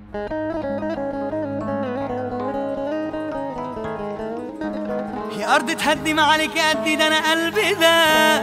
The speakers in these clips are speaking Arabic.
يا أرض تهدم عليك قدي، ده أنا قلبي ده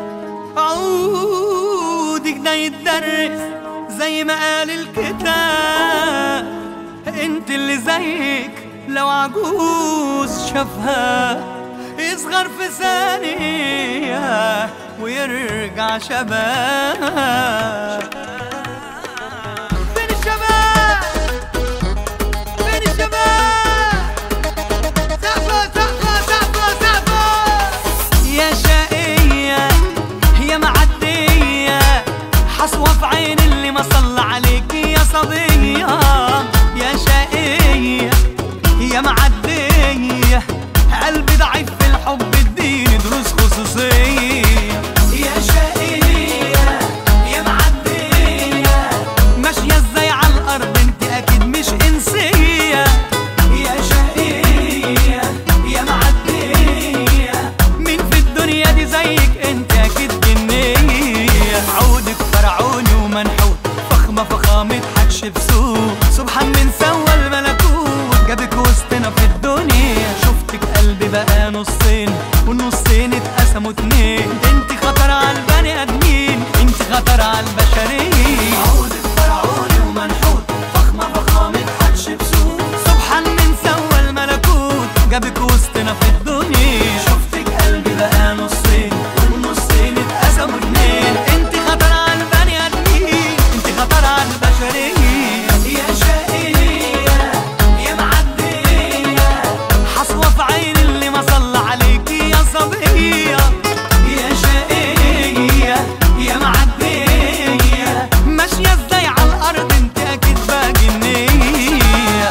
عودك ده يتدرس زي ما قال الكتاب. انت اللي زيك لو عجوز شافها يصغر في ثانية ويرجع شباب. فين الشباب؟ فين الشباب؟ سقفة سقفة سقفة سقفة يا شقية يا معدية، حصوة في عين اللي ما صلى عليك يا صبية. يا شقية يا معدية، قلبي ضعيف في الحب اديني دروس خصوصية. يا شقية يا معدية، ماشية ازاي على الأرض انت أكيد مش إنسية. يا شقية يا معدية، مين في الدنيا دي زيك انت أكيد جنية. عودك فرعوني ومنحوت، فخمة فخامة حكش بسوق، سبحان من سوى الملكوت جابك وسطنا في الدنيا. شفتك قلبي بقى نصين والنصين اتقسموا اتنين، انت خطر على البني ادمين، انت خطر على البشرية. عودك فرعوني ومنحوت، فخمة فخامة حكش بسوق، سبحان من سوى الملكوت جابك وسطنا في الدنيا. شفتك قلبي بقى نصين والنصين اتقسموا اتنين، انت خطر على البني ادمين، انت خطر على البشرية. يا شقية يا معدية، حصوة في عين اللي ما صلى عليكي يا صبية. يا شقية يا معدية، ماشية ازاي على الأرض انت أكيد بقى جنية.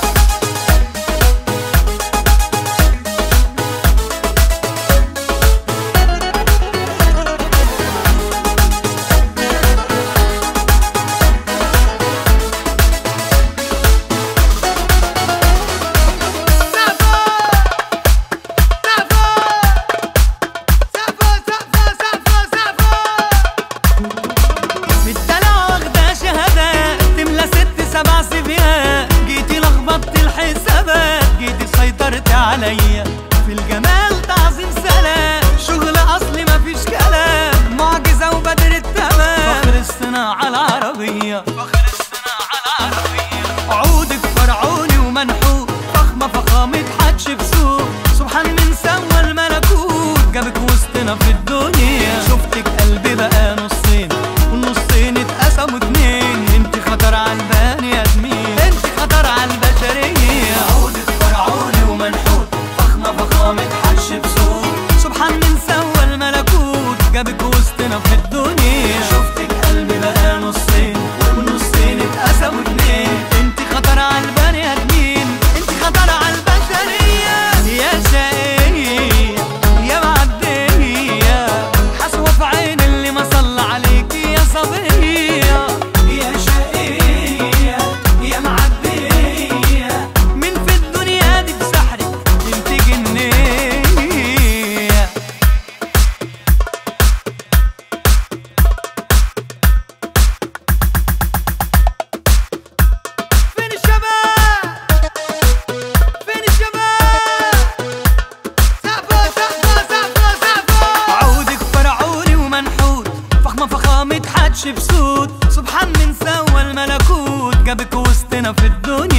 جيتي لخبطت الحسابات، جيتي سيطرت عليا في الجمال تعظيم سلام، شغل اصلي مفيش كلام، معجزة وبدر التمام، فخر الصناعة العربية، فخر الصناعة العربية. عودك فرعوني ومنحوت، فخمة فخامة حدش بسوق، سبحان من سوى الملكوت جابك وسطنا في الدنيا. شفتك قلبي بقى نصين والنصين اتقسموا اتنين، انت خطر على البني ادمين، انت خطر على البشرية. عودك فرعوني ومنحوت، فخمة فخامة حدش بسوق، سبحان من سوى الملكوت جابك وسطنا في الدنيا. شفتك قلبي بقى نصين والنصين اتقسموا اتنين، انت خطر على البني ادمين، انت خطر على البشرية. يا شقية يا معدية، حصوة في عين اللي ما صلى عليكي يا صبية. يا شقية يا معدية، مين في الدنيا دي بسحرك انت جنية. فين الشباب؟ فين الشباب؟ سقفة سقفة سقفة سقفة. عودك فرعوني ومنحوت، فخمة فخامة حدش بسود، سبحان من سوى الملكوت جابك وسطنا في الدنيا.